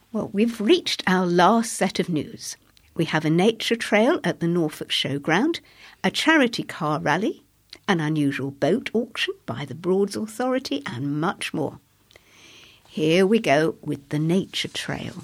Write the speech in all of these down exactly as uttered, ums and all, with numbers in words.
Well, we've reached our last set of news. We have a nature trail at the Norfolk Showground, a charity car rally, an unusual boat auction by the Broads Authority, and much more. Here we go with the nature trail.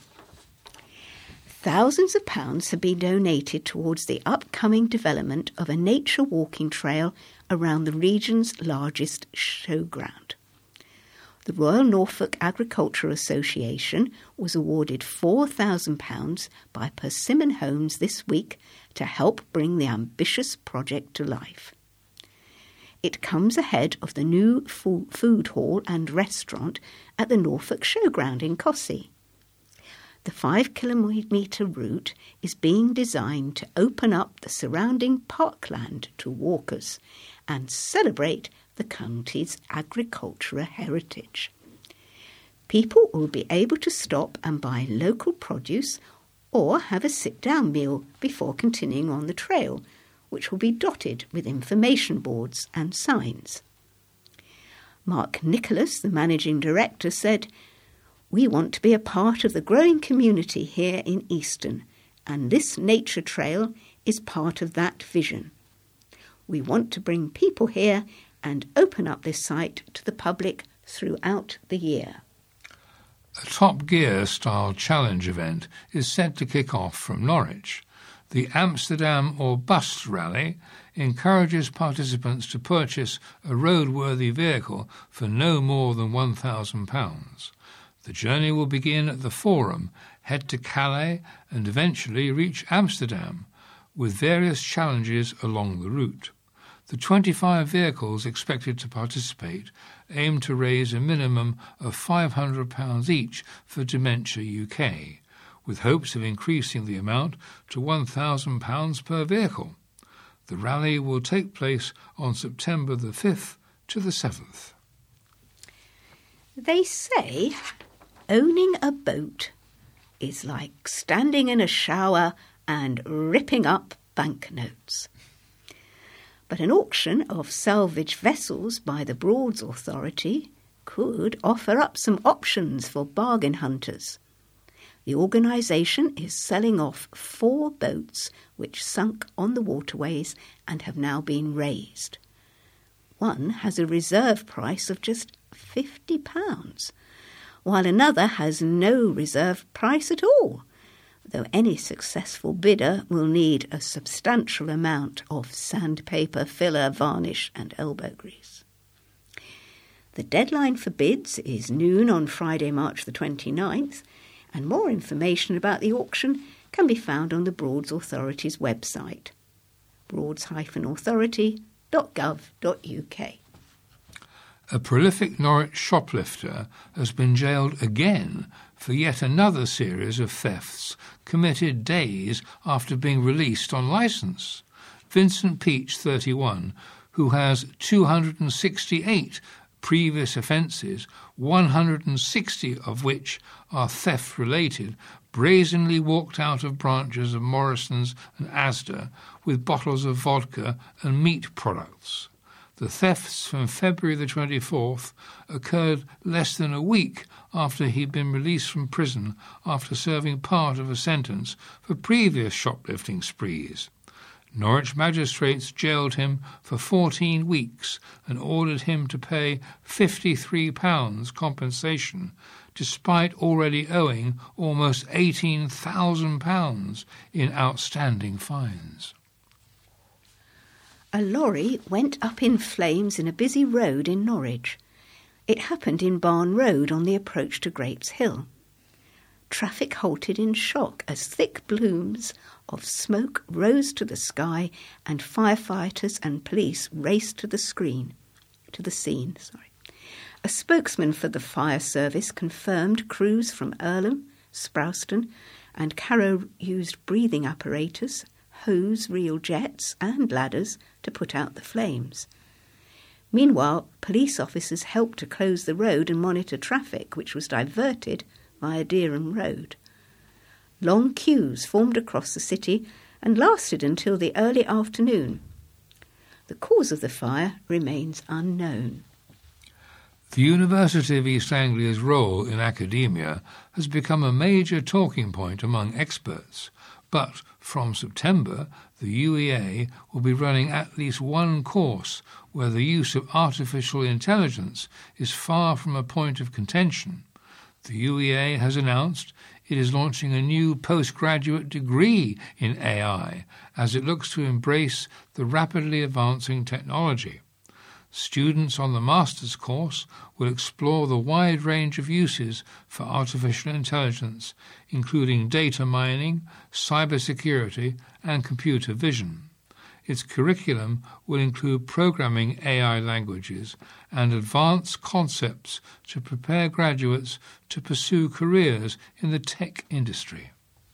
Thousands of pounds have been donated towards the upcoming development of a nature walking trail around the region's largest showground. The Royal Norfolk Agricultural Association was awarded four thousand pounds by Persimmon Homes this week to help bring the ambitious project to life. It comes ahead of the new food hall and restaurant at the Norfolk Showground in Cossey. The five-kilometre route is being designed to open up the surrounding parkland to walkers and celebrate the county's agricultural heritage. People will be able to stop and buy local produce or have a sit-down meal before continuing on the trail, which will be dotted with information boards and signs. Mark Nicholas, the managing director, said, "We want to be a part of the growing community here in Easton, and this nature trail is part of that vision. We want to bring people here and open up this site to the public throughout the year." A Top Gear-style challenge event is set to kick off from Norwich. The Amsterdam or Bust rally encourages participants to purchase a roadworthy vehicle for no more than one thousand pounds. The journey will begin at the Forum, head to Calais and eventually reach Amsterdam, with various challenges along the route. The twenty-five vehicles expected to participate aim to raise a minimum of five hundred pounds each for Dementia U K, with hopes of increasing the amount to one thousand pounds per vehicle. The rally will take place on September the fifth to the seventh. They say owning a boat is like standing in a shower and ripping up banknotes. But an auction of salvage vessels by the Broads Authority could offer up some options for bargain hunters. The organisation is selling off four boats which sunk on the waterways and have now been raised. One has a reserve price of just fifty pounds, while another has no reserve price at all, though any successful bidder will need a substantial amount of sandpaper, filler, varnish and elbow grease. The deadline for bids is noon on Friday, March the twenty-ninth, and more information about the auction can be found on the Broads Authority's website, broads dash authority dot gov dot U K. A prolific Norwich shoplifter has been jailed again for yet another series of thefts committed days after being released on licence. Vincent Peach, thirty-one, who has two hundred sixty-eight previous offences, one hundred sixty of which are theft-related, brazenly walked out of branches of Morrison's and Asda with bottles of vodka and meat products. The thefts from February the twenty-fourth occurred less than a week after he'd been released from prison after serving part of a sentence for previous shoplifting sprees. Norwich magistrates jailed him for fourteen weeks and ordered him to pay fifty-three pounds compensation, despite already owing almost eighteen thousand pounds in outstanding fines. A lorry went up in flames in a busy road in Norwich. It happened in Barn Road on the approach to Grapes Hill. Traffic halted in shock as thick plumes of smoke rose to the sky and firefighters and police raced to the screen, to the scene. Sorry. A spokesman for the fire service confirmed crews from Earlham, Sprowston and Carrow used breathing apparatus, hose reel jets and ladders to put out the flames. Meanwhile, police officers helped to close the road and monitor traffic, which was diverted via Dereham Road. Long queues formed across the city and lasted until the early afternoon. The cause of the fire remains unknown. The University of East Anglia's role in academia has become a major talking point among experts, but from September the U E A will be running at least one course where the use of artificial intelligence is far from a point of contention. The U E A has announced it is launching a new postgraduate degree in A I as it looks to embrace the rapidly advancing technology. Students on the master's course will explore the wide range of uses for artificial intelligence, including data mining, cybersecurity, and computer vision. Its curriculum will include programming A I languages and advanced concepts to prepare graduates to pursue careers in the tech industry.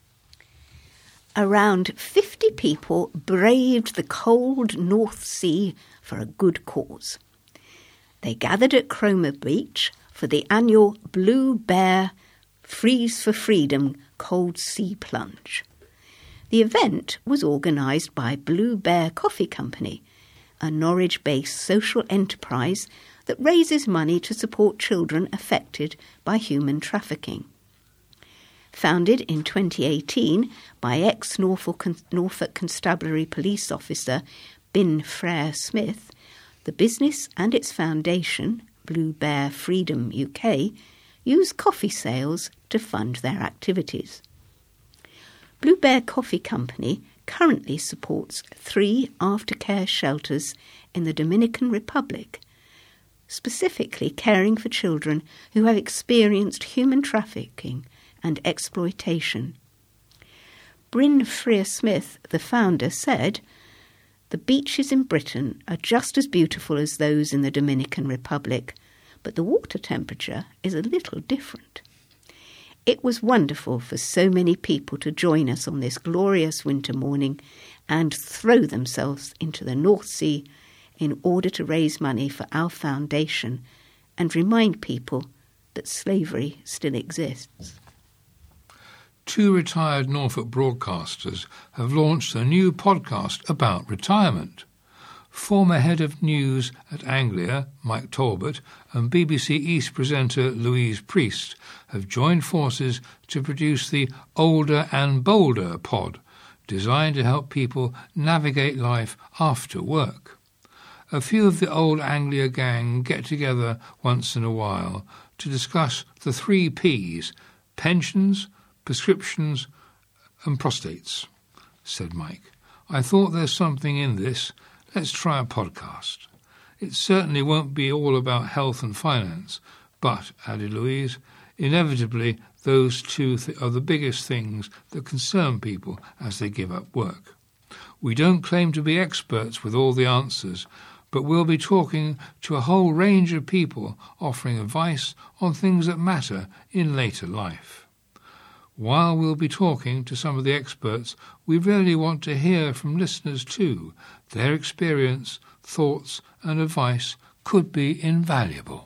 Around fifty people braved the cold North Sea for a good cause. They gathered at Cromer Beach for the annual Blue Bear Freeze for Freedom Cold Sea Plunge. The event was organised by Blue Bear Coffee Company, a Norwich-based social enterprise that raises money to support children affected by human trafficking. Founded in twenty eighteen by ex-Norfolk Norfolk Constabulary Police Officer Bin Frere Smith, the business and its foundation, Blue Bear Freedom U K, use coffee sales to fund their activities. Blue Bear Coffee Company currently supports three aftercare shelters in the Dominican Republic, specifically caring for children who have experienced human trafficking and exploitation. Bryn Frere Smith, the founder, said, "The beaches in Britain are just as beautiful as those in the Dominican Republic, but the water temperature is a little different." It was wonderful for so many people to join us on this glorious winter morning and throw themselves into the North Sea in order to raise money for our foundation and remind people that slavery still exists. Two retired Norfolk broadcasters have launched a new podcast about retirement. Former head of news at Anglia, Mike Talbot, and B B C East presenter Louise Priest have joined forces to produce the Older and Bolder pod, designed to help people navigate life after work. A few of the old Anglia gang get together once in a while to discuss the three P's: pensions, prescriptions and prostates, said Mike. I thought there's something in this. Let's try a podcast. It certainly won't be all about health and finance, but, added Louise, inevitably those two th- are the biggest things that concern people as they give up work. We don't claim to be experts with all the answers, but we'll be talking to a whole range of people offering advice on things that matter in later life. While we'll be talking to some of the experts, we really want to hear from listeners too. Their experience, thoughts and advice could be invaluable.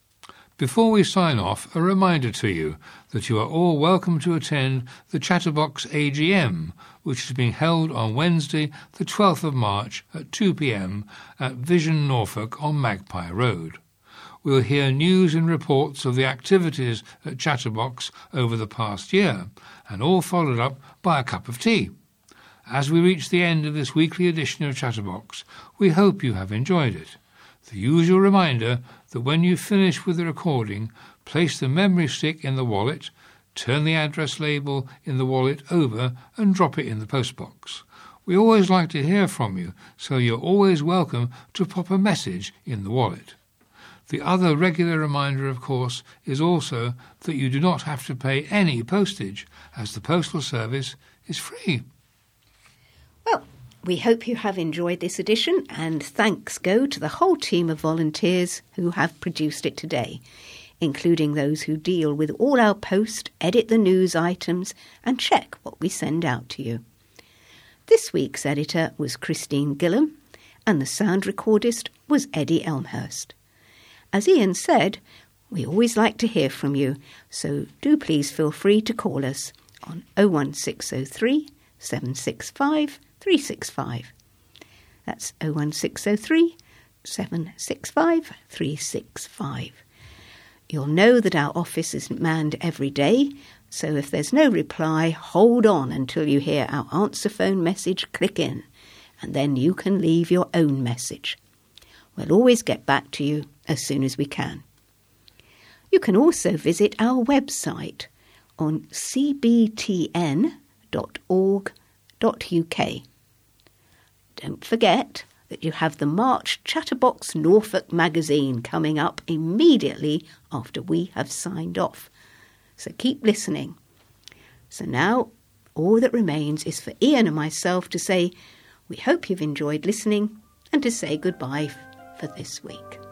Before we sign off, a reminder to you that you are all welcome to attend the Chatterbox A G M, which is being held on Wednesday, the twelfth of March at two p.m. at Vision Norfolk on Magpie Road. We'll hear news and reports of the activities at Chatterbox over the past year, and all followed up by a cup of tea. As we reach the end of this weekly edition of Chatterbox, we hope you have enjoyed it. The usual reminder that when you finish with the recording, place the memory stick in the wallet, turn the address label in the wallet over and drop it in the postbox. We always like to hear from you, so you're always welcome to pop a message in the wallet. The other regular reminder, of course, is also that you do not have to pay any postage, as the postal service is free. Well, we hope you have enjoyed this edition, and thanks go to the whole team of volunteers who have produced it today, including those who deal with all our post, edit the news items, and check what we send out to you. This week's editor was Christine Gillam, and the sound recordist was Eddie Elmhurst. As Ian said, we always like to hear from you, so do please feel free to call us on oh one six oh three, seven six five, three six five. That's oh one six oh three, seven six five, three six five. You'll know that our office isn't manned every day, so if there's no reply, hold on until you hear our answer phone message click in, and then you can leave your own message. We'll always get back to you as soon as we can. You can also visit our website on c b t n dot org dot u k. Don't forget that you have the March Chatterbox Norfolk magazine coming up immediately after we have signed off. So keep listening. So now all that remains is for Ian and myself to say we hope you've enjoyed listening and to say goodbye for this week.